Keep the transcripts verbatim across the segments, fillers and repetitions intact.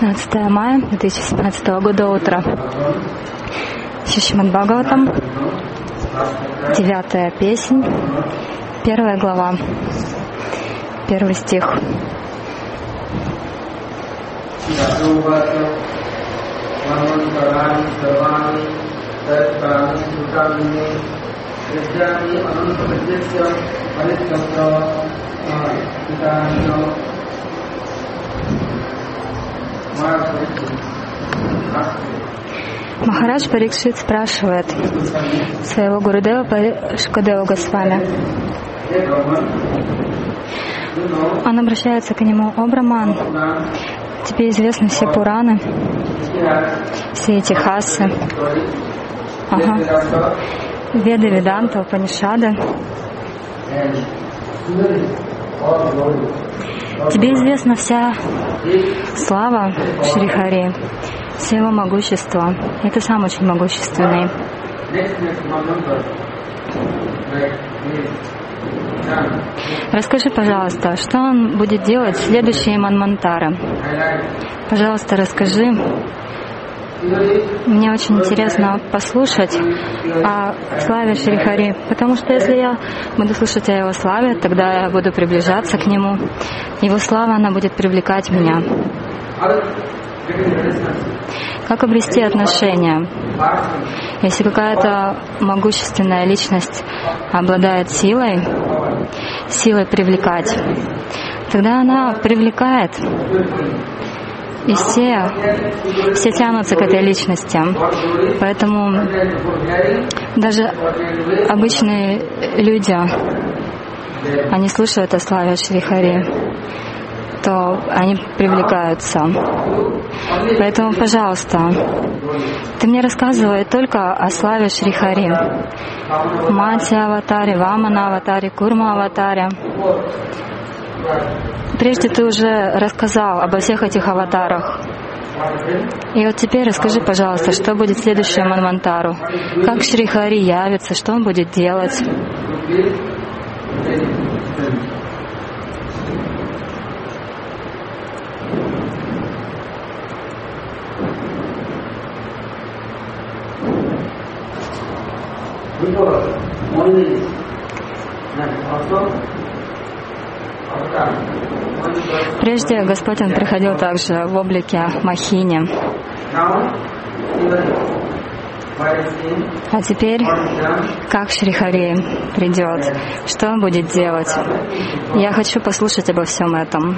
шестнадцатое мая две тысячи семнадцатого года, утро. Шримад Бхагаватам, девятая песнь, первая глава, первый стих. Махарадж Парикшит спрашивает своего Гурудева Шукадева Госвами. Он обращается к нему: «О Браман, тебе известны все Пураны, все эти хасы, ага. Веды, Веданта, Упанишады. Тебе известна вся слава Шри Хари, все его могущество. И ты сам очень могущественный. Расскажи, пожалуйста, что он будет делать в следующие манвантары. Пожалуйста, расскажи. Мне очень интересно послушать о славе Шри Хари, потому что если я буду слушать о его славе, тогда я буду приближаться к нему. Его слава, она будет привлекать меня. Как обрести отношения? Если какая-то могущественная личность обладает силой, силой привлекать, тогда она привлекает, и все, все тянутся к этой личности. Поэтому даже обычные люди, они слушают о славе Шри Хари, то они привлекаются. Поэтому, пожалуйста, ты мне рассказывай только о славе Шри Хари. Матья аватаре, Вамана аватаре, Курма аватаре. Прежде ты уже рассказал обо всех этих аватарах. И вот теперь расскажи, пожалуйста, что будет в следующем манвантару. Как Шри Хари явится, что он будет делать. Прежде Господь Он приходил также в облике Махини. А теперь, как Шри Хари придет, что Он будет делать? Я хочу послушать обо всем этом.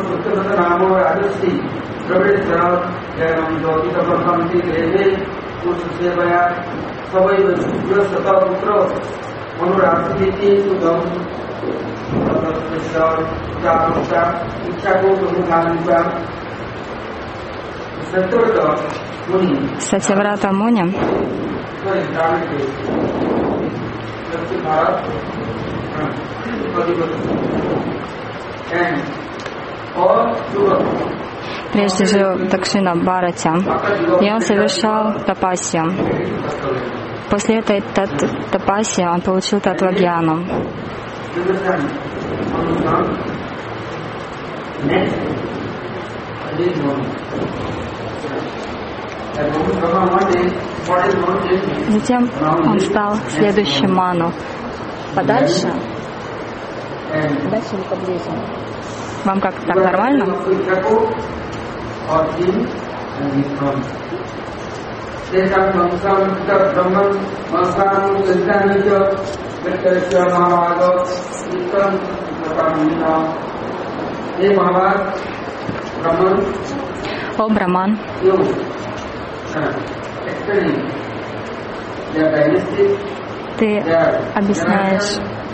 Сатьяврата Муни прежде жил в Дакшина Бхарате, и он совершал тапасью. После этой тапасии он получил татвагьяну. Затем он стал следующим ману. Подальше? Подальше или поближе? Вам как, так нормально? О Браман, ты объясняешь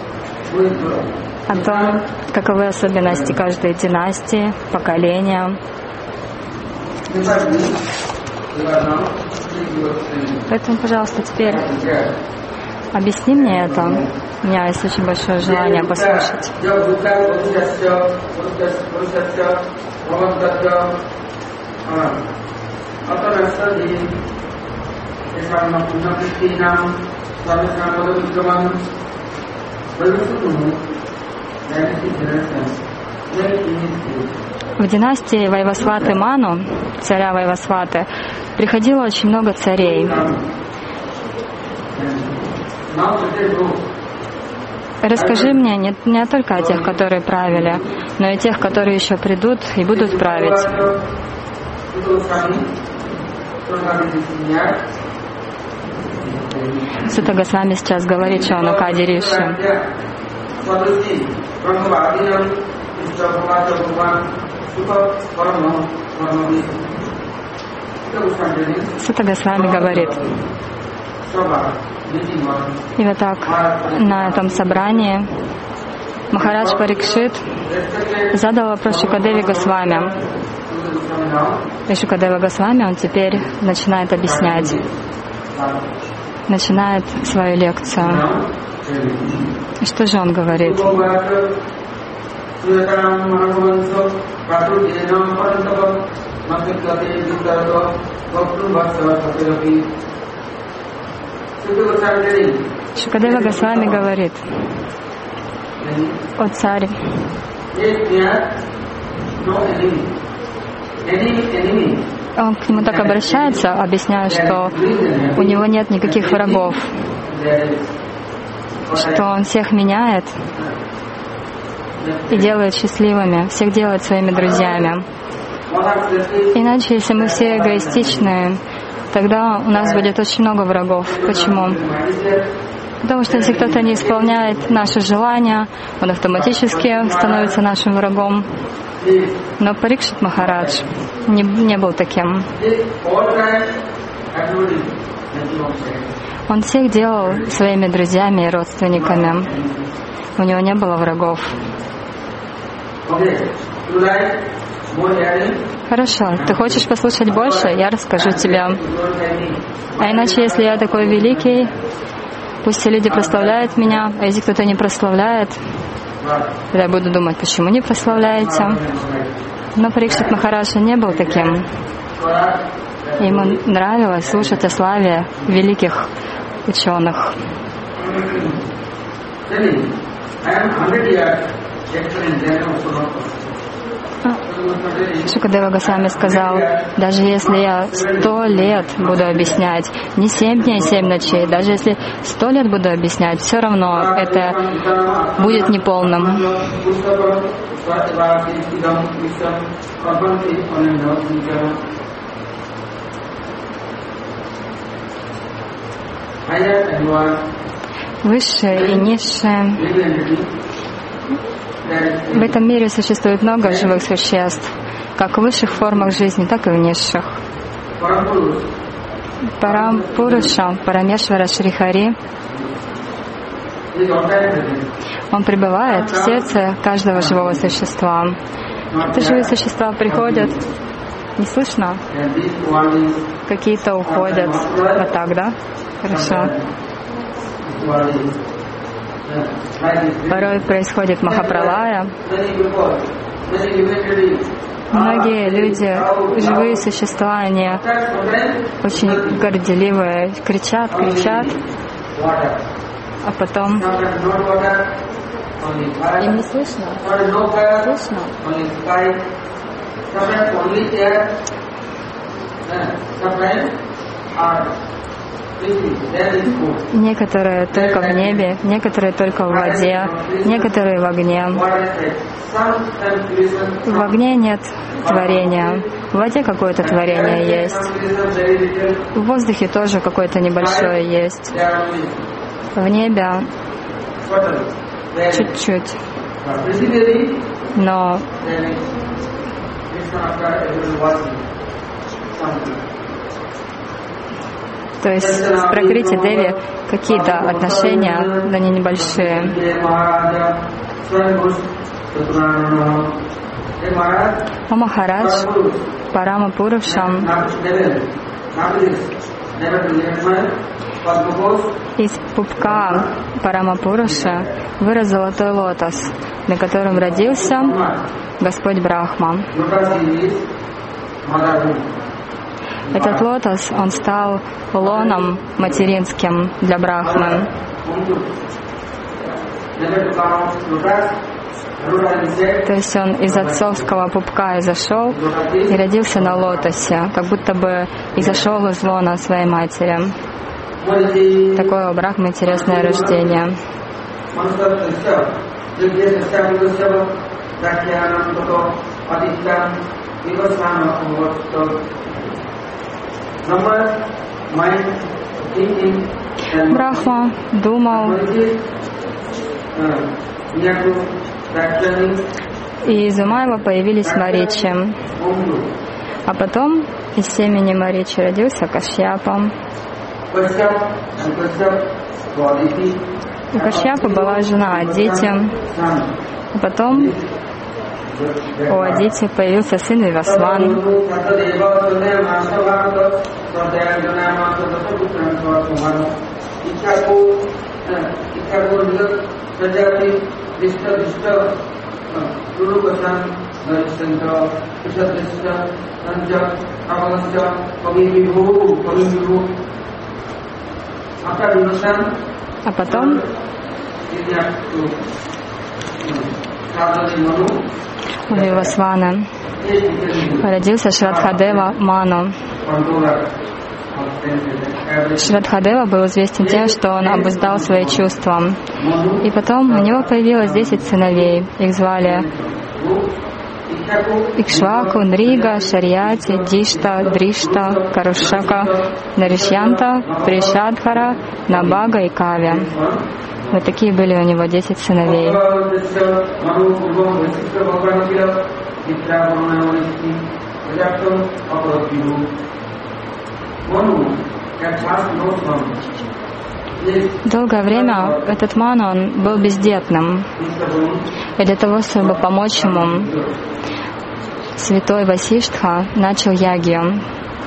о том, каковы особенности каждой династии, поколения. Поэтому, пожалуйста, теперь объясни мне это. У меня есть очень большое желание послушать. В династии Вайвасваты Ману, царя Вайвасваты, приходило очень много царей. Расскажи мне не, не только о тех, которые правили, но и тех, которые еще придут и будут править. Сута Госвами сейчас говорит Шаунакади Риши. Сута Госвами говорит. И вот так на этом собрании Махарадж Парикшит задал вопрос Шукадеве Госвами. И Шукадева Госвами, он теперь начинает объяснять, начинает свою лекцию. И что же он говорит? Шукадева Госвами говорит: «О царь, он к нему так обращается, объясняя, что у него нет никаких врагов, что он всех меняет и делает счастливыми, всех делает своими друзьями. Иначе, если мы все эгоистичны, тогда у нас будет очень много врагов. Почему? Потому что если кто-то не исполняет наши желания, он автоматически становится нашим врагом. Но Парикшит Махарадж не, не был таким. Он всех делал своими друзьями и родственниками. У него не было врагов. Хорошо, ты хочешь послушать больше? Я расскажу тебе. А иначе, если я такой великий, пусть все люди прославляют меня, а если кто-то не прославляет, тогда я буду думать, почему не прославляете. Но Парикшит Махарадж не был таким. Ему нравилось слушать о славе великих ученых. Шукадева Госвами сказал: даже если я сто лет буду объяснять, не семь дней, семь ночей, даже если сто лет буду объяснять, все равно это будет неполным. Высшее и низшее. В этом мире существует много живых существ, как в высших формах жизни, так и в низших. Парам Пуруша, Парамешвара Шрихари, он пребывает в сердце каждого живого существа. Это живые существа приходят, не слышно? Какие-то уходят. Вот так, да? Хорошо. Порой происходит Махапралая. Многие люди, живые существа, они очень горделивые, кричат, кричат, а потом им не слышно. Слышно? Некоторые только в небе, некоторые только в воде, некоторые в огне. В огне нет творения, в воде какое-то творение есть, в воздухе тоже какое-то небольшое есть, в небе чуть-чуть. Но то есть с Пракрити Деви какие-то отношения, но не небольшие. О Махарадж, Парама Пурушам, из пупка Парама Пуруша вырос золотой лотос, на котором родился Господь Брахма. Этот лотос, он стал лоном материнским для Брахмы. То есть он из отцовского пупка изошел и родился на лотосе, как будто бы изошел из лона своей матери. Такое у Брахмы интересное рождение. Брахма думал, и из ума его появились Маричи. А потом из семени Маричи родился Кашьяпа. У Кашьяпы была жена Адити. А потом у Адити появился сын Вивасван. А потом у Вивасвана родился Шрадхадева Ману. Шрадхадева был известен тем, что он обуздал свои чувства. И потом у него появилось десять сыновей. Их звали Икшваку, Нрига, Шарьяти, Дишта, Дришта, Карушака, Наришьянта, Пришадхара, Набага и Кавя. Вот такие были у него десять сыновей. Долгое время этот Ману он был бездетным. И для того, чтобы помочь ему, святой Васиштха начал ягью.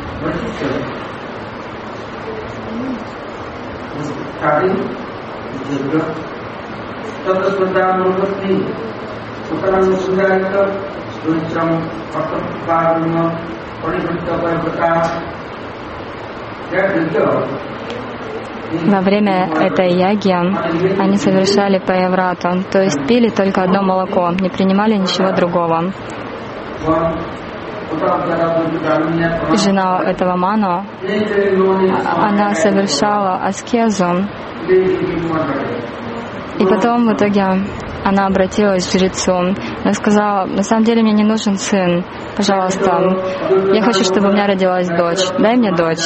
Во время этой яги они совершали паяврату, то есть пили только одно молоко, не принимали ничего другого. Жена этого Ману, она совершала аскезу, и потом в итоге она обратилась к жрецу. Она сказала: на самом деле мне не нужен сын, пожалуйста, я хочу, чтобы у меня родилась дочь, дай мне дочь.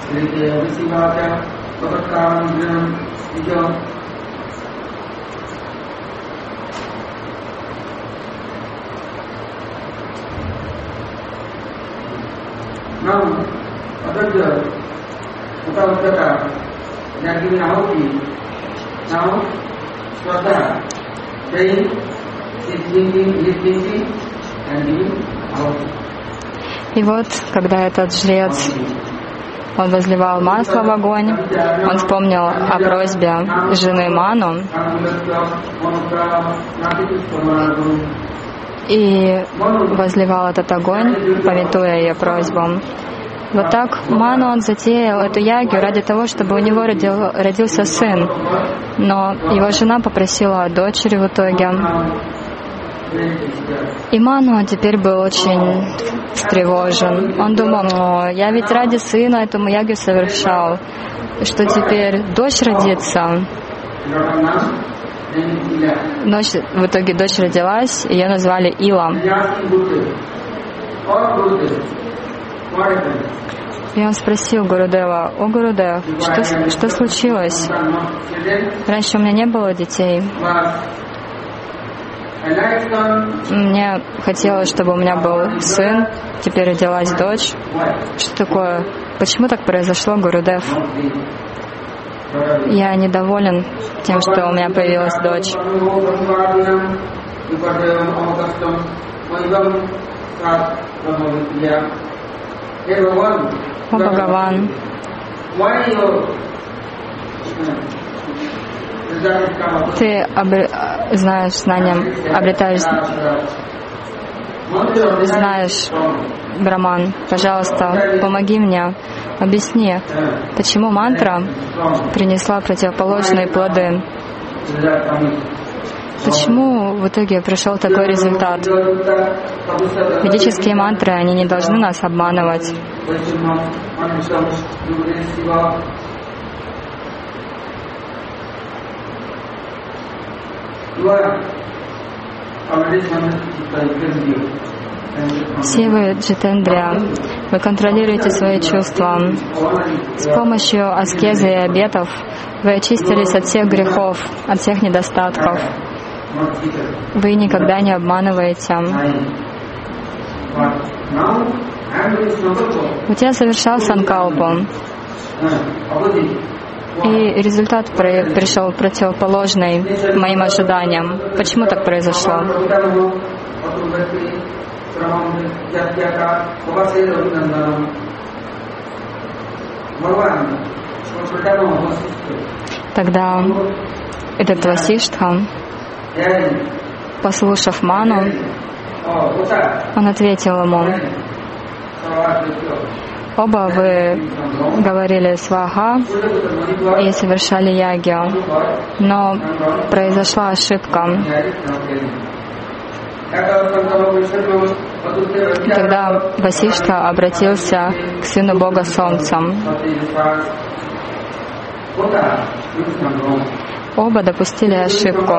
И вот, когда этот жрец, он возливал масло в огонь, он вспомнил о просьбе жены Ману и возливал этот огонь, памятуя ее просьбу. Вот так Ману он затеял эту ягью ради того, чтобы у него родил, родился сын. Но его жена попросила о дочери в итоге. И Ману теперь был очень встревожен. Он думал: ну, я ведь ради сына эту ягью совершал. Что теперь дочь родится? Ночь, в итоге дочь родилась, ее назвали Ила. И он спросил Гурудева: о, Гурудев, что, что случилось? Раньше у меня не было детей. Мне хотелось, чтобы у меня был сын, теперь родилась дочь. Что такое? Почему так произошло, Гурудев? Я недоволен тем, что у меня появилась дочь. О, Бхагаван, ты обре... знаешь знанием, обретаешь, знаешь, Браман, пожалуйста, помоги мне, объясни, почему мантра принесла противоположные плоды. Почему в итоге пришел такой результат? Ведические мантры, они не должны нас обманывать. Все вы, Джитендрия, вы контролируете свои чувства. С помощью аскезы и обетов вы очистились от всех грехов, от всех недостатков. Вы никогда не обманываете. Вот я совершал санкалпу, и результат пришел противоположный моим ожиданиям. Почему так произошло? Тогда этот Васиштха, послушав Ману, он ответил ему: оба вы говорили сваха и совершали ягью, но произошла ошибка. И тогда Васиштха обратился к сыну Бога Солнца. Оба допустили ошибку.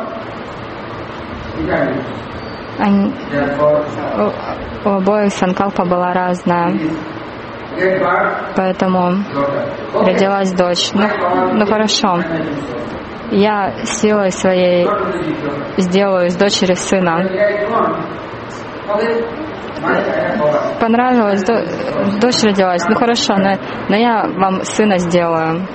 Они, у, у обоих санкалпа была разная. Поэтому родилась дочь. Ну, ну хорошо. Я силой своей сделаю из дочери сына. Понравилось, дочь родилась. Ну хорошо, но, но я вам сына сделаю.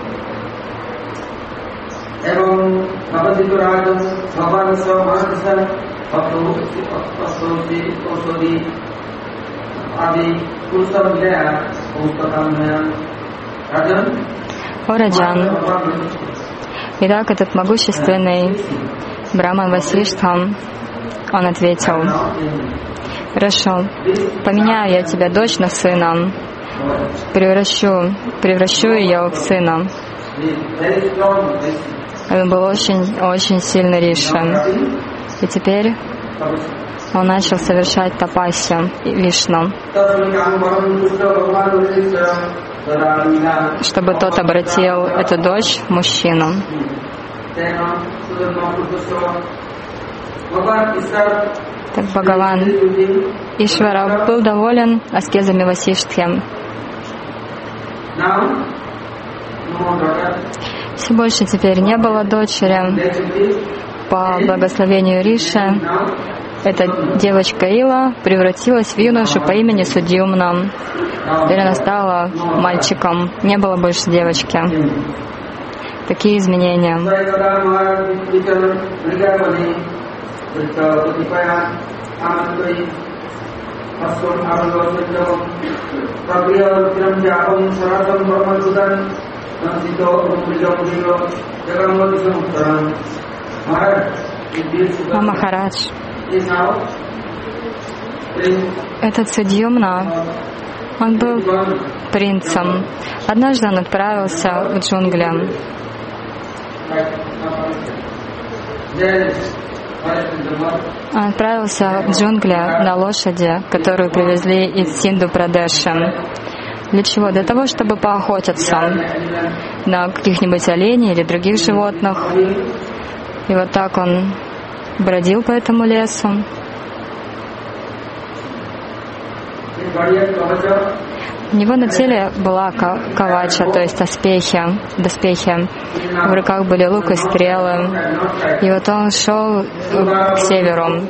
О Раджан, итак, этот могущественный Брахман Васиштха, он ответил: хорошо, поменяю я тебя дочь на сына, превращу, превращу ее в сына. Он был очень, очень сильный риши. И теперь он начал совершать тапасию Вишну, чтобы тот обратил эту дочь в мужчину. Так Бхагаван Ишвара был доволен аскезами Васиштхи. Все больше теперь не было дочери. По благословению Риши эта девочка Ила превратилась в юношу по имени Судьюмна. Теперь она стала мальчиком. Не было больше девочки. Такие изменения. А Махарадж, этот Судьюмна, он был принцем. Однажды он отправился в джунгли. Он отправился в джунгли на лошади, которую привезли из Синду-Прадеши. Для чего? Для того, чтобы поохотиться на каких-нибудь оленей или других животных. И вот так он бродил по этому лесу. У него на теле была кавача, то есть доспехи, доспехи. В руках были лук и стрелы. И вот он шел к северу.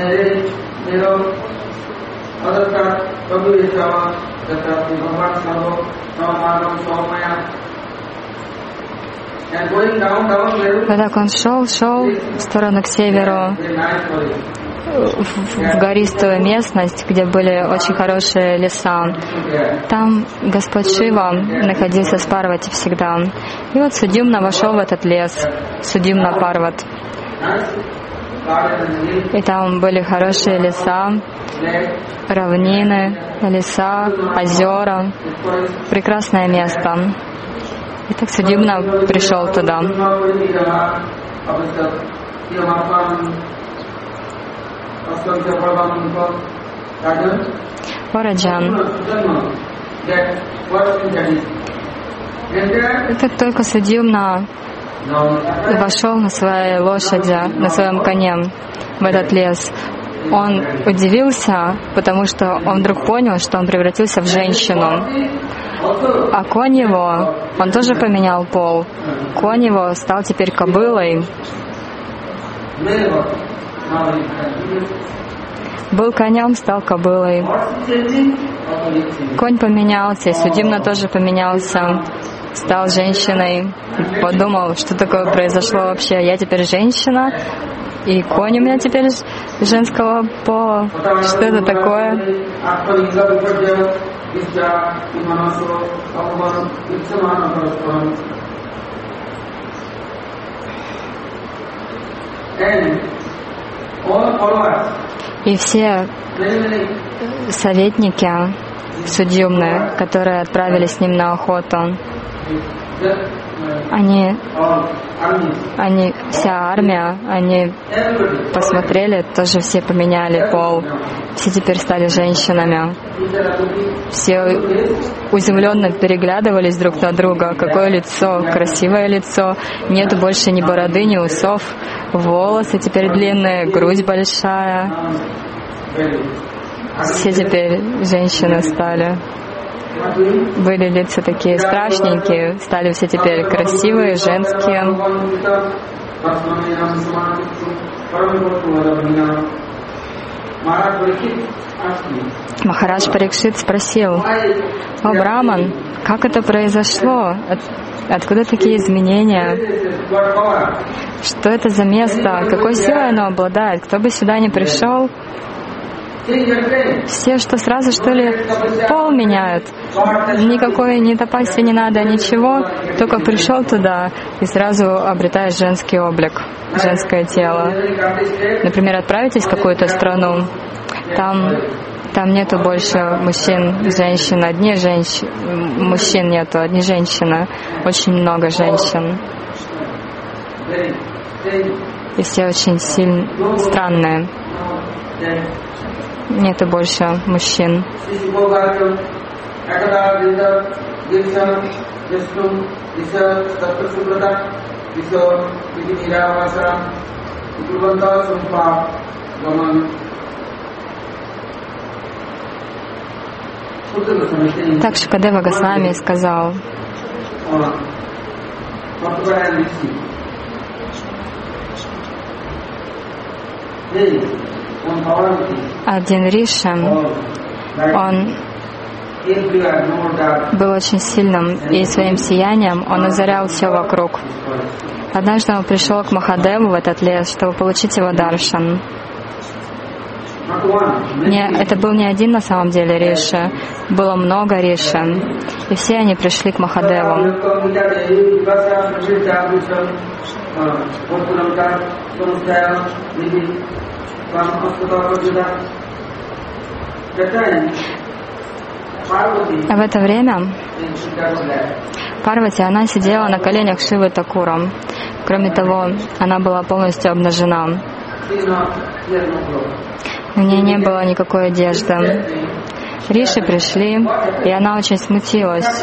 Когда он шел, шел в сторону к северу, в гористую местность, где были очень хорошие леса. Там Господь Шива находился с Парвати всегда. И вот Судьюмна вошел в этот лес, Судьюмна Парват. И там были хорошие леса, равнины, леса, озера. Прекрасное место. И так Судьюмна пришел туда. Вараджан, как только Судьюмна вошел на своей лошади, на своем коне в этот лес, он удивился, потому что он вдруг понял, что он превратился в женщину. А конь его, он тоже поменял пол. Конь его стал теперь кобылой. Был конем, стал кобылой. Конь поменялся, и Судьюмна тоже поменялся, стал женщиной. Подумал, что такое произошло вообще. Я теперь женщина, и конь у меня теперь женского пола. Что это такое? И все советники Судьюмны, которые отправились с ним на охоту, они, они, вся армия, они посмотрели, тоже все поменяли пол, все теперь стали женщинами. Все удивленно переглядывались друг на друга. Какое лицо, красивое лицо, нету больше ни бороды, ни усов, волосы теперь длинные, грудь большая. Все теперь женщины стали. Были лица такие страшненькие, стали все теперь красивые, женские. Махарадж Парикшит спросил: «О, Браман, как это произошло? От, откуда такие изменения? Что это за место? Какой силой оно обладает? Кто бы сюда ни пришел, все, что сразу, что ли, пол меняют. Никакой ни тапаси не надо, ничего. Только пришел туда и сразу обретаешь женский облик, женское тело. Например, отправитесь в какую-то страну, там, там нету больше мужчин, женщин, одни женщины, мужчин нету, одни женщины, очень много женщин. И все очень сильно странные. Нету больше мужчин. Так Шукадева Госвами сказал: один Риша, он был очень сильным, и своим сиянием он озарял все вокруг. Однажды он пришел к Махадеву в этот лес, чтобы получить его даршан. Не, это был не один на самом деле Риша, было много Риша, и все они пришли к Махадеву. А в это время Парвати, она сидела на коленях Шивы Такура. Кроме того, она была полностью обнажена. У нее не было никакой одежды. Риши пришли, и она очень смутилась.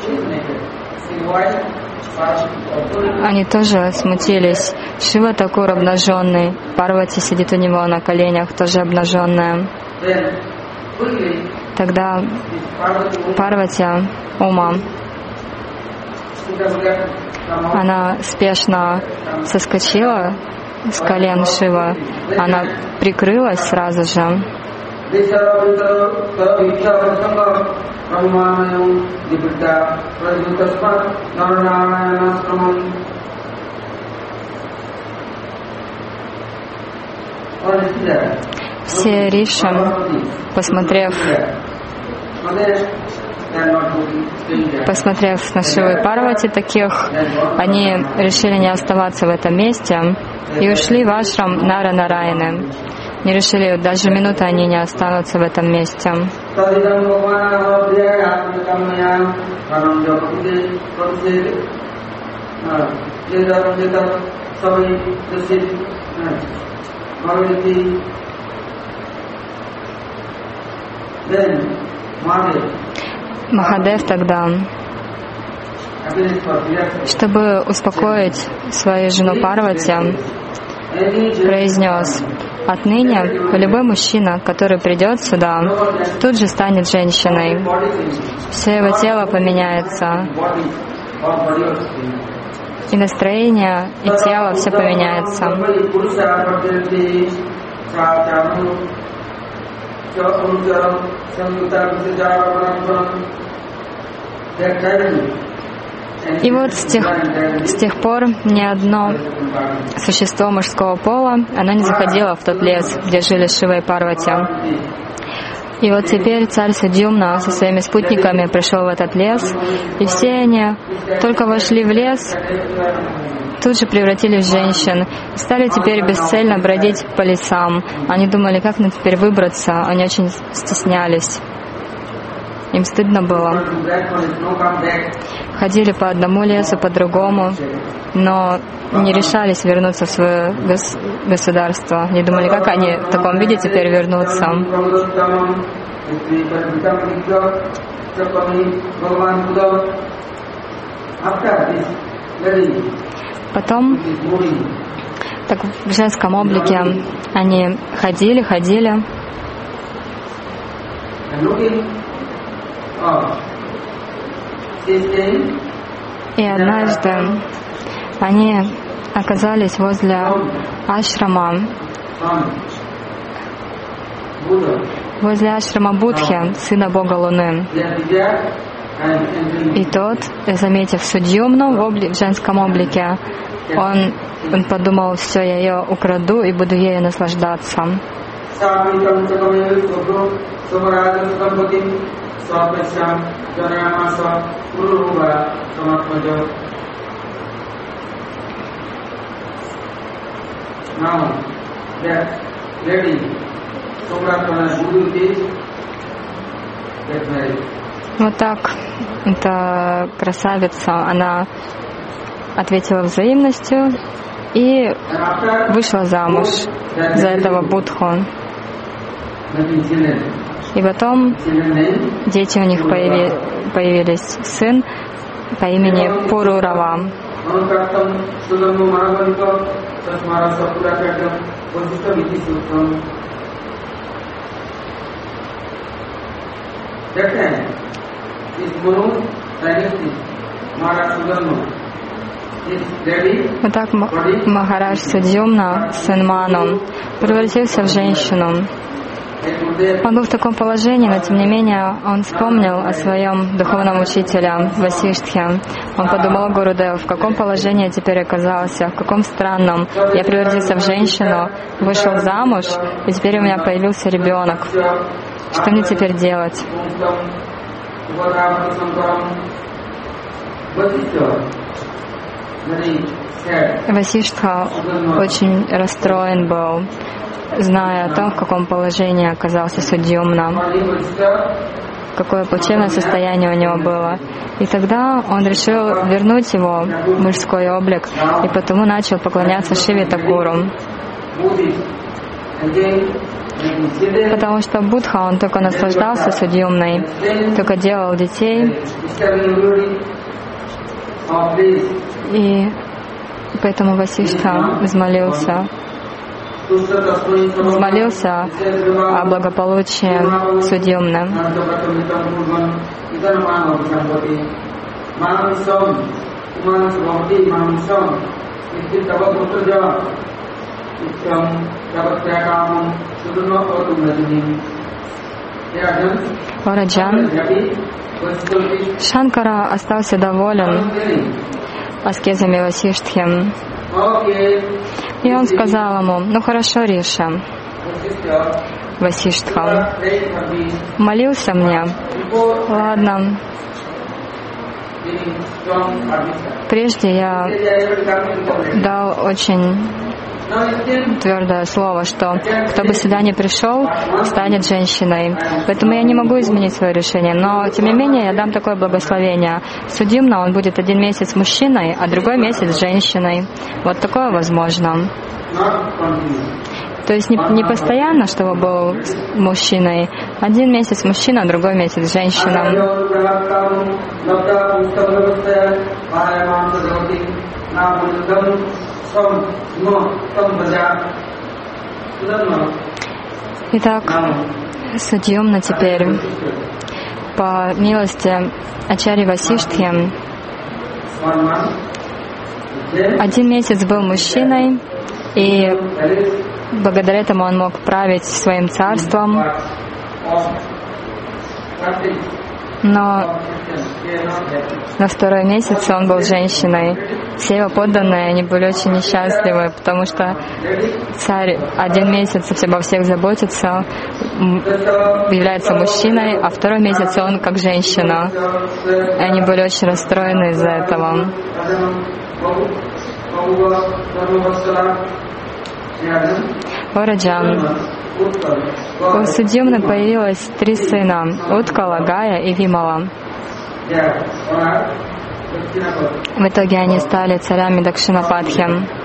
Они тоже смутились. Шива Такур обнаженный, Парвати сидит у него на коленях, тоже обнаженная. Тогда Парвати, Ума, она спешно соскочила с колен Шива, она прикрылась сразу же. Все риши, посмотрев, посмотрев на Шиву и Парвати таких, они решили не оставаться в этом месте и ушли в ашрам Нара Нараяны. Не решили, даже минуты они не останутся в этом месте. Махадев тогда, чтобы успокоить свою жену Парвати, произнес: отныне любой мужчина, который придет сюда, тут же станет женщиной. Все его тело поменяется, и настроение, и тело, все поменяется. И вот с тех, с тех пор ни одно существо мужского пола, оно не заходило в тот лес, где жили Шива и Парвати. И вот теперь царь Судьюмна со своими спутниками пришел в этот лес, и все они только вошли в лес, тут же превратились в женщин и стали теперь бесцельно бродить по лесам. Они думали, как нам теперь выбраться, они очень стеснялись. Им стыдно было. Ходили по одному лесу, по другому, но не решались вернуться в свое гос- государство. Не думали, как они в таком виде теперь вернутся. Потом, так в женском облике, они ходили, ходили. И однажды они оказались возле ашрама, возле ашрама Будхи, сына бога Луны. И тот, заметив Судьюмну в, обли- в женском облике, он, он подумал: все, я ее украду и буду ею наслаждаться. Вот так эта красавица, она ответила взаимностью и вышла замуж за этого Будху. И потом дети у них появи, появились, сын по имени Пурурава. Вот так Махарадж Судьюмна, сын Ману, превратился в женщину. Он был в таком положении, но тем не менее он вспомнил о своем духовном учителе Васиштхе. Он подумал: Гурудев, в каком положении я теперь оказался, в каком странном. Я превратился в женщину, вышел замуж, и теперь у меня появился ребенок. Что мне теперь делать? Васиштха очень расстроен был, зная о том, в каком положении оказался Судьюмна, какое плачевное состояние у него было. И тогда он решил вернуть его в мужской облик, и потому начал поклоняться Шиве Такуру. Потому что Будха, он только наслаждался Судьюмной, только делал детей. И поэтому Васиштха взмолился, взмолился о благополучии Судьюмны. О Раджан, Шанкара остался доволен аскезами Васиштхи. И он сказал ему: ну хорошо, Риша. Васиштха молился мне. Ладно. Прежде я дал очень твердое слово, что кто бы сюда ни пришел, станет женщиной. Поэтому я не могу изменить свое решение. Но, тем не менее, я дам такое благословение. Судимно он будет один месяц мужчиной, а другой месяц женщиной. Вот такое возможно. То есть не, не постоянно, чтобы был мужчиной. Один месяц мужчина, другой месяц женщина. Итак, Судьямна теперь, по милости Ачарьи Васиштхи, один месяц был мужчиной, и благодаря этому он мог править своим царством. Но на второй месяц он был женщиной. Все его подданные, они были очень несчастливы, потому что царь один месяц обо всех заботится, является мужчиной, а второй месяц он как женщина. И они были очень расстроены из-за этого. О Раджан, у Судьямны появилось три сына — Уткала, Гая и Вимала. В итоге они стали царями Дакшинапатхи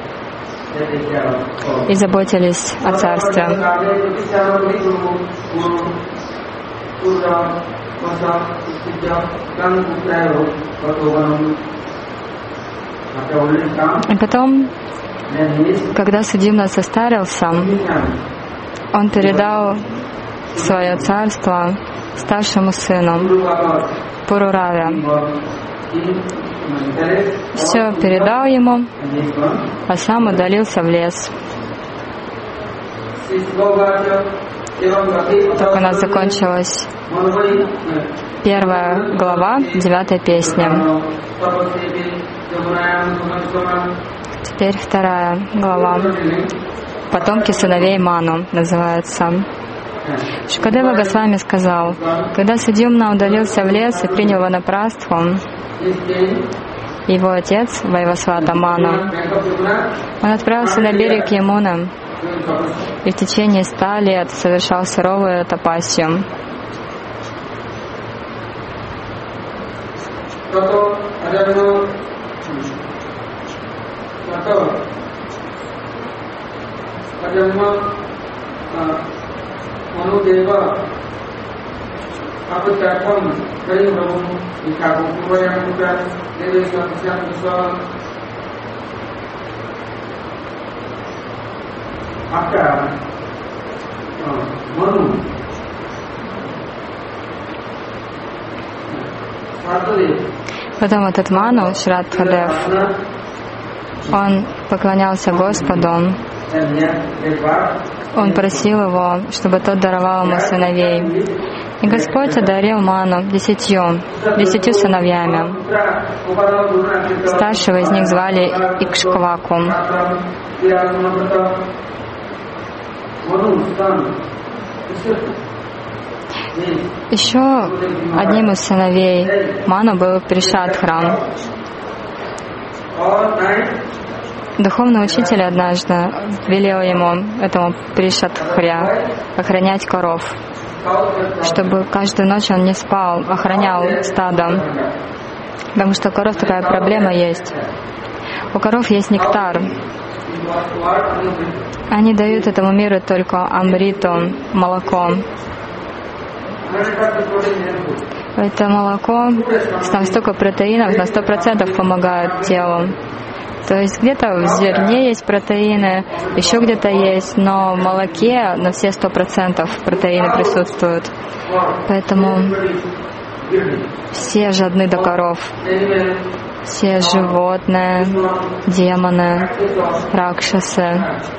и заботились о царстве. И потом, когда Судьямна состарился, он передал свое царство старшему сыну Пурураве. Все передал ему, а сам удалился в лес. Так у нас закончилась первая глава девятой песни. Теперь вторая глава. Потомки сыновей Ману называется. Шукадева Госвами сказал, когда Судьямна удалился в лес и принял ванапрастху, его отец, Вайвасвата Ману, он отправился на берег Ямуны и в течение ста лет совершал суровую тапасью. Потом этот Ману, Шрадхадев, он поклонялся Господу. Он просил его, чтобы тот даровал ему сыновей. И Господь одарил Ману десятью, десятью сыновьями. Старшего из них звали Икшкваку. Еще одним из сыновей Ману был Пришадхра. Духовный учитель однажды велел ему, этому Пришадхре, охранять коров, чтобы каждую ночь он не спал, охранял стадо, потому что у коров такая проблема есть. У коров есть нектар. Они дают этому миру только амриту, молоко. Это молоко, там столько протеинов, на сто процентов помогает телу. То есть где-то в зерне есть протеины, еще где-то есть, но в молоке на все сто процентов протеины присутствуют. Поэтому все жадны до коров. Все животные, демоны, ракшасы.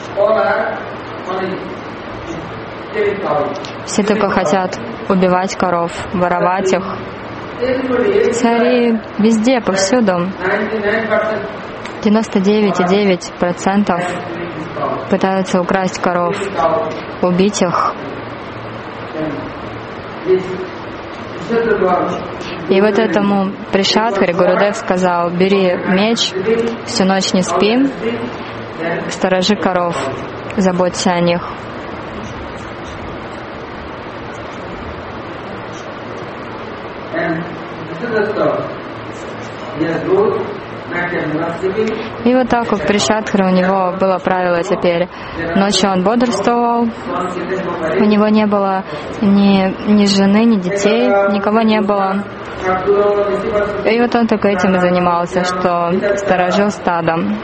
Все только хотят убивать коров, воровать их. Цари везде, повсюду. девяносто девять целых девять десятых процента пытаются украсть коров, убить их. И вот этому Пришадхаре Гурудев сказал: бери меч, всю ночь не спи, сторожи коров, заботься о них. И вот так вот при Шадхаре у него было правило теперь. Ночью он бодрствовал, у него не было ни, ни жены, ни детей, никого не было. И вот он только этим и занимался, что сторожил стадом.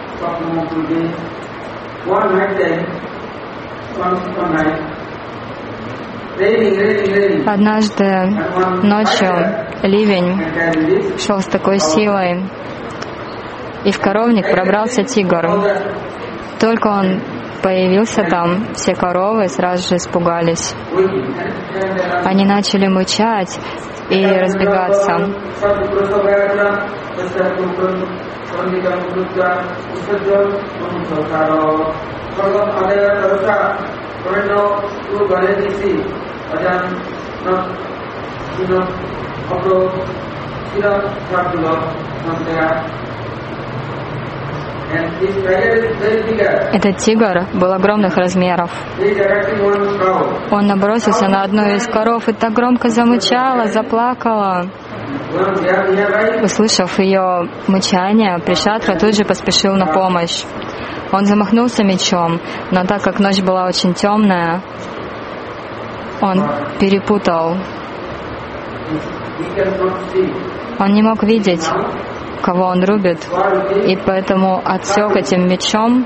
Однажды ночью ливень шел с такой силой, и в коровник пробрался тигр. Только он появился там, все коровы сразу же испугались. Они начали мычать и разбегаться. Этот тигр был огромных размеров. Он набросился на одну из коров и так громко замычала, заплакала. Услышав ее мычание, Пришадха тут же поспешил на помощь. Он замахнулся мечом, но так как ночь была очень темная, он перепутал. Он не мог видеть, кого он рубит, и поэтому отсек этим мечом,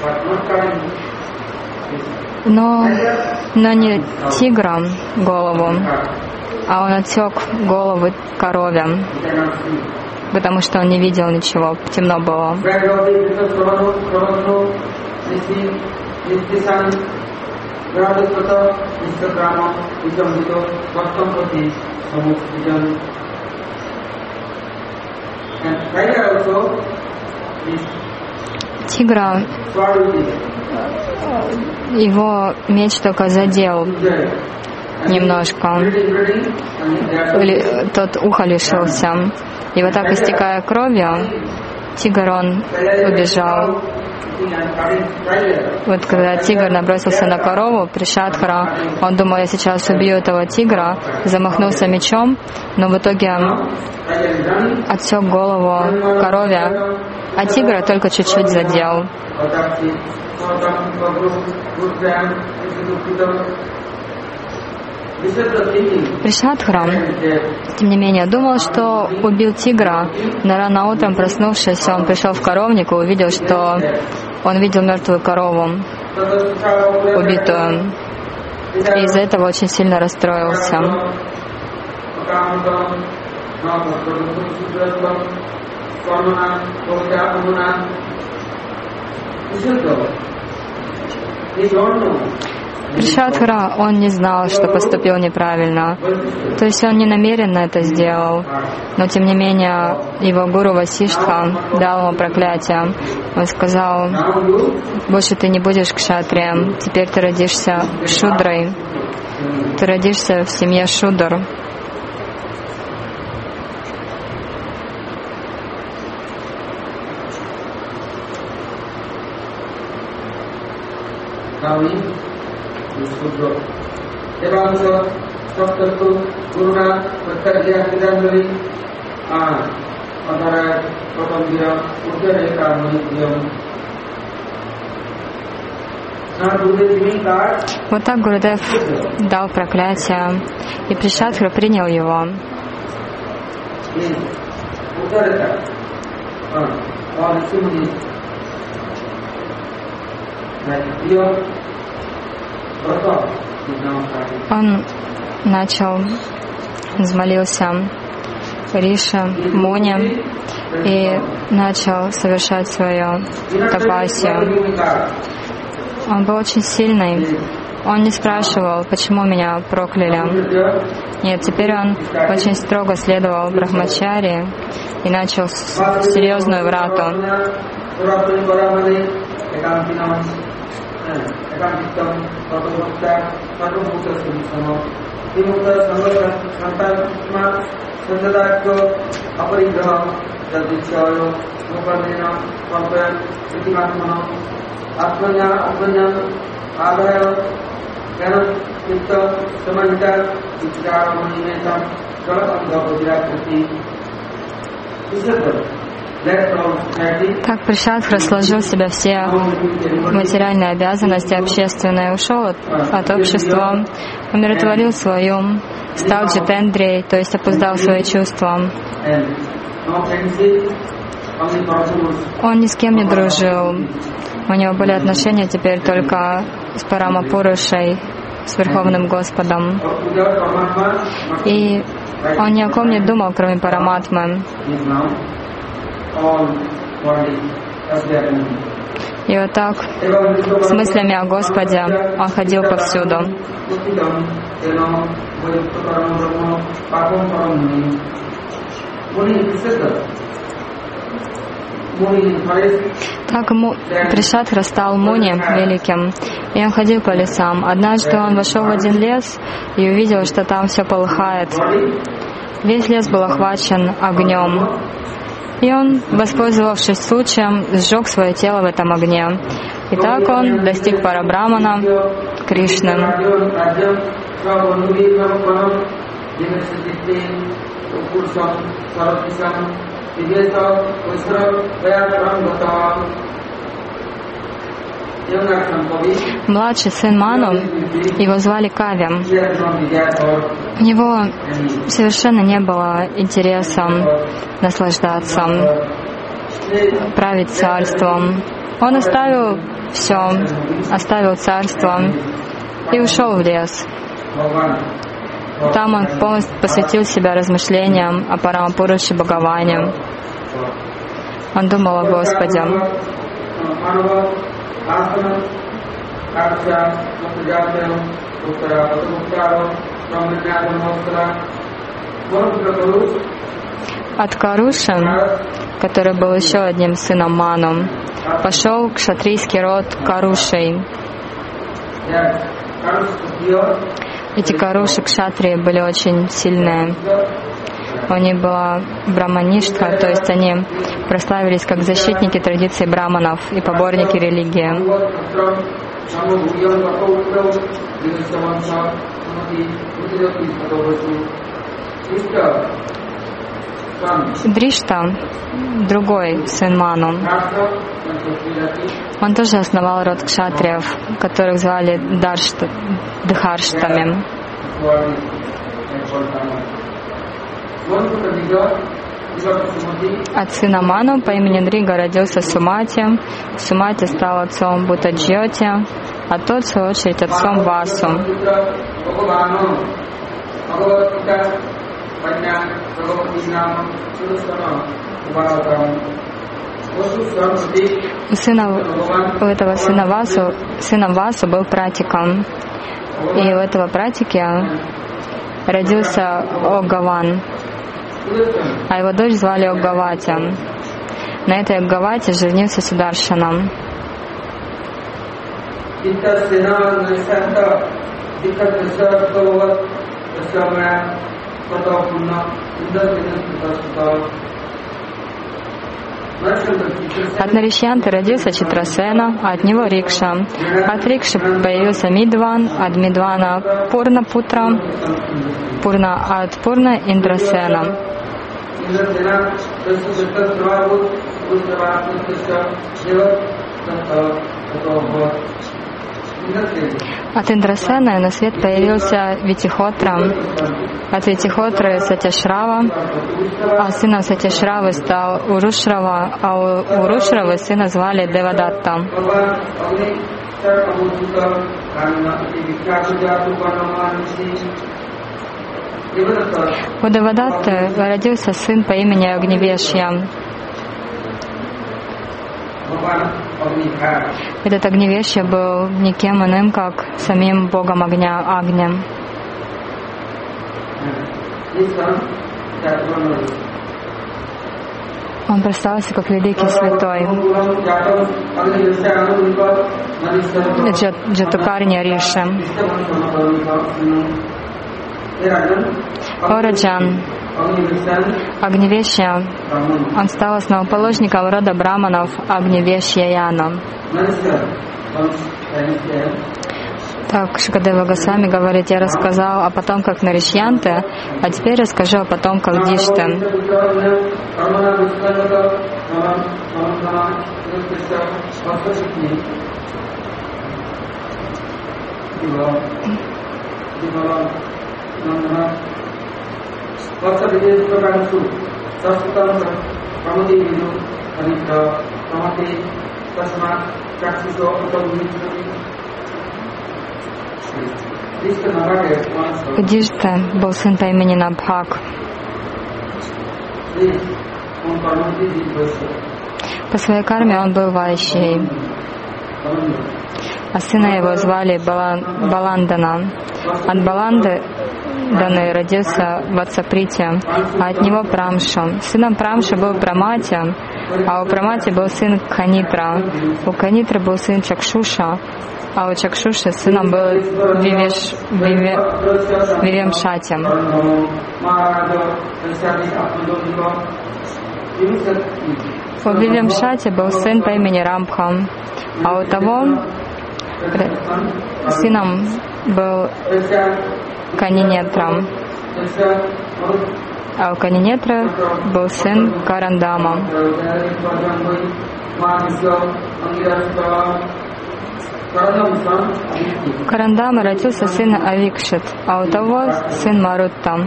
но, но не тиграм голову, а он отсек голову коровям, потому что он не видел ничего, темно было. Тигра, его меч только задел немножко, или тот ухо лишился. И вот так, истекая кровью, тигр, он убежал. Вот когда тигр набросился на корову, Пришадхара, он думал, я сейчас убью этого тигра, замахнулся мечом, но в итоге отсек голову корове, а тигра только чуть-чуть задел. Пришадхара, тем не менее, думал, что убил тигра, но рано утром, проснувшись, он пришел в коровник и увидел, что он видел мертвую корову, убитую, и из-за этого очень сильно расстроился. Пришадхара, он не знал, что поступил неправильно. То есть он не намеренно это сделал. Но тем не менее, его гуру Васиштха дал ему проклятие. Он сказал: больше ты не будешь кшатрием, теперь ты родишься шудрой. Ты родишься в семье шудр. Вот так Гурудев дал проклятие, и Пришадхара принял его. Он начал, взмолился Рише, Муни и начал совершать свою тапасию. Он был очень сильный. Он не спрашивал, почему меня прокляли. Нет, теперь он очень строго следовал Брахмачари и начал серьезную врату. Так Пришадха сложил в себя все материальные обязанности общественные, ушел от, от общества, умиротворил свой ум, стал джитендрией, то есть опоздал свои чувства. Он ни с кем не дружил. У него были отношения теперь только с Парамапурушей, с Верховным Господом. И он ни о ком не думал, кроме Параматмы. И вот так, с мыслями о Господе, он ходил повсюду. Так Пришадха стал Муни великим, и он ходил по лесам. Однажды он вошел в один лес и увидел, что там все полыхает. Весь лес был охвачен огнем. И он, воспользовавшись случаем, сжег свое тело в этом огне. И так он достиг Парабрамана, Кришны. Младший сын Ману, его звали Кави. У него совершенно не было интереса наслаждаться, править царством. Он оставил все, оставил царство и ушел в лес. Там он полностью посвятил себя размышлениям о Парамапуруше Бхагаване. Он думал о Господе. От Каруши, который был еще одним сыном Ману, пошел кшатрийский род Карушей. Эти Каруши кшатрии были очень сильные. У них была брамаништха, то есть они прославились как защитники традиций браманов и поборники религии. Дришта, другой сын Ману, он тоже основал род кшатриев, которых звали Даршта, Дхарштами. От сына Ману по имени Дрига родился Сумати. Сумати стал отцом Бутаджьоти, а тот, в свою очередь, отцом Васу. У, сына, у этого сына Васу, сыном Васу был пратиком. И у этого пратики родился Огаван, а его дочь звали Огавати. На этой Огавати женился Сударшана. От Наришьянты родился Читрасена, а от него Рикша. От Рикши появился Мидван, от Мидвана Пурна Путра, Пурна, а от Пурна Индрасена. От Индрасена на свет появился Витихотра, от Витихотры Сатяшрава, а сыном Сатяшравы стал Урушрава, а у Урушравы сына звали Девадатта. У Девадатты родился сын по имени Агнивешья. Этот Агнивешья был никем иным, как самим богом огня Агнем. Он представился как великий святой Джатукарня Риши. О Раджан, Агнивешья, он стал основоположником рода браманов Агнивешьяяна. Так, Шукадева Госвами говорит, я рассказал о потомках Наришьянты, а теперь расскажу о потомках Дишты. У Дишты был сын по имени Набхак. По своей карме он был вайшьей, а сына его звали Балан, Баландана. От Баланды Даны родился Ватсаприти, а от него Прамша. Сыном Прамши был Прамати, а у Прамати был сын Канитра. У Канитра был сын Чакшуша, а у Чакшуши сыном был Вивеш, Виве, Вивемшати. У Вивемшати был сын по имени Рамбха, а у того сыном был Канинетра, а у Канинетра был сын Карандама. У Карандама родился сын Авикшит, а у того сын Марутта.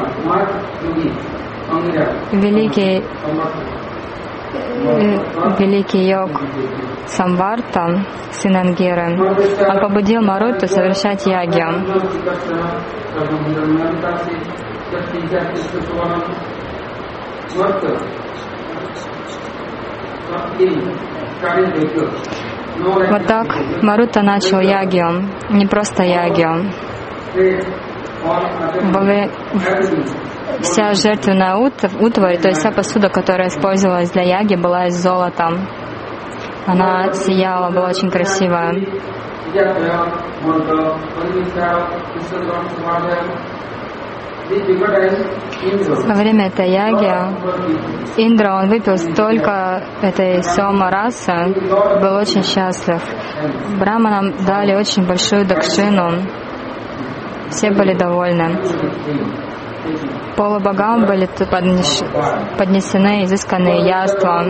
Великий, великий йог Самварта, сын Ангиры, он побудил Марутту совершать яги. Вот так Марутта начал ягью, не просто ягью. Вся жертвенная утварь, то есть вся посуда, которая использовалась для яги, была из золота. Она сияла, была очень красивая. Во время этой яги Индра, он выпил столько этой сома-расы, был очень счастлив. Браманам дали очень большую дакшину. Все были довольны. Полубогам были поднесены изысканные яства.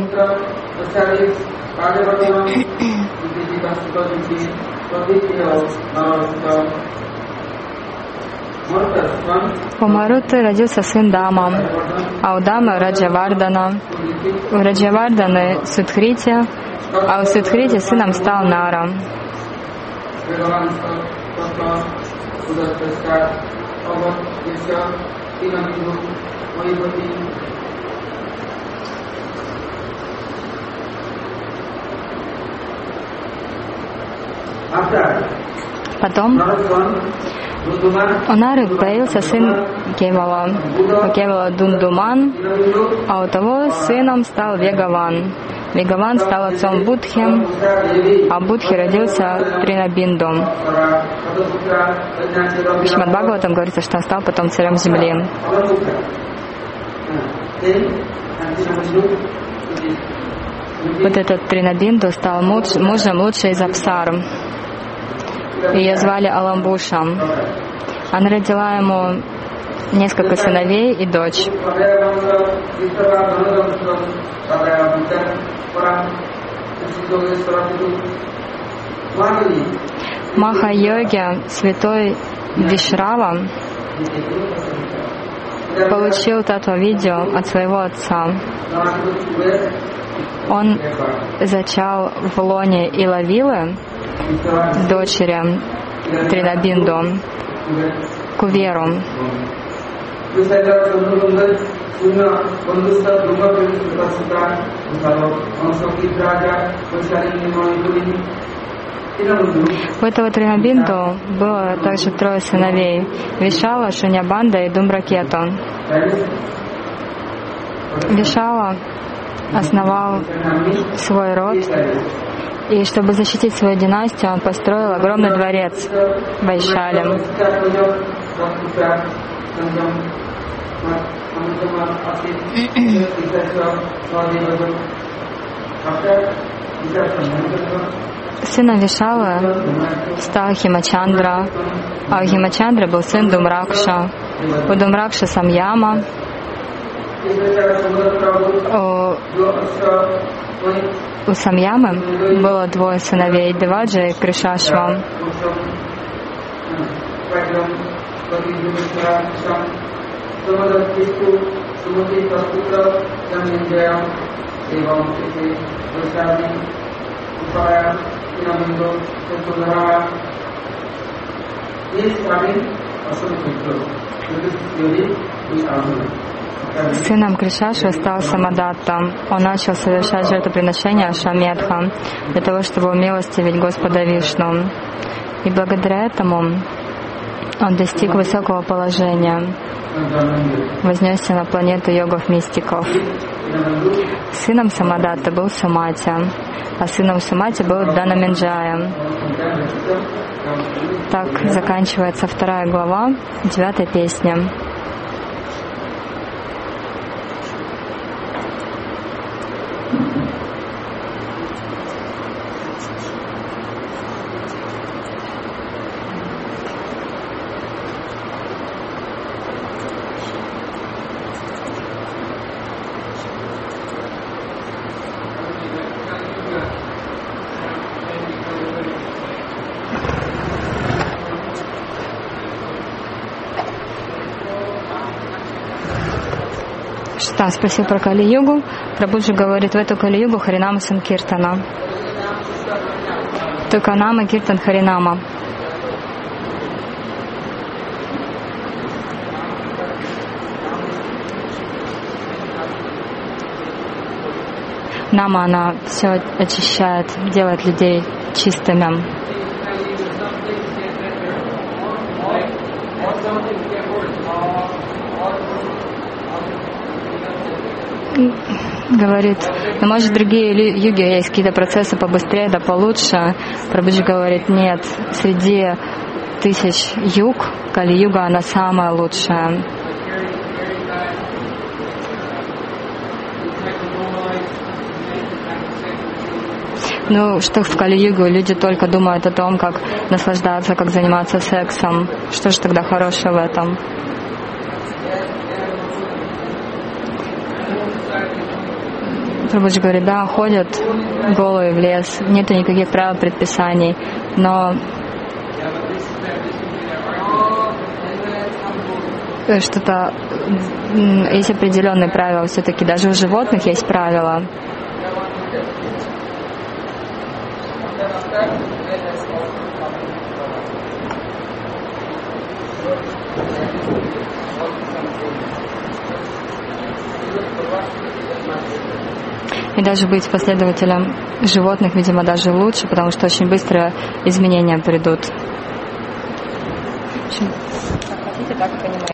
У Маруты родился сын Дама, а у Дамы Раджавардана. У Раджаварданы Судхрити, а у Судхрити сыном стал Нара. Потом у Нары появился сын Кевала, у Кевала Дундуман, а у того сыном стал Вегаван. Вегаван стал отцом Будхи, а Будхи родился Тринабинду. В Шримад Бхагаватам говорится, что он стал потом царем земли. Вот этот Тринабинду стал муж, мужем лучшей из Апсар. Ее звали Аламбуша. Она родила ему несколько сыновей и дочь. Маха-йоги, святой Вишрава, получил татва-видео от своего отца. Он зачал в лоне Илавилы, дочери Тринабинду, Куверу. У этого Тринабинду было также трое сыновей: Вишала, Шуньябанда и Думбракету. Вишала основал свой род, и чтобы защитить свою династию, он построил огромный дворец в Вайшале. Сыном Вишалы стал Химачандра, а у Химачандры был сын Думракша. У Думракша Самьяма, у, у Самьямы было двое сыновей, Деваджа и Кришашва. Сыном Кришаши стал Самадатта. Он начал совершать жертвоприношение Ашвамедха для того, чтобы умилостивить Господа Вишну. И благодаря этому он достиг высокого положения, вознесся на планету йогов-мистиков. Сыном Самадатта был Суматя, а сыном Сумати был Данаминджая. Так заканчивается вторая глава, девятая песня. Там спросил про Кали-югу. Прабхуджи говорит, в эту Кали-югу Харинама Санкиртана. Только Нама Киртан Харинама. Нама, она все очищает, делает людей чистыми. Говорит, ну может другие юги есть какие-то процессы побыстрее, да получше. Прабхуджи говорит, нет, среди тысяч юг Кали-юга она самая лучшая. Ну, что в Кали-югу люди только думают о том, как наслаждаться, как заниматься сексом. Что же тогда хорошего в этом? Прабхуджи говорит, да, ходят голые в лес, нету никаких правил, предписаний, но что-то, есть определенные правила, все-таки даже у животных есть правила. И даже быть последователем животных, видимо, даже лучше, потому что очень быстро изменения придут. Как хотите, так и понимаете.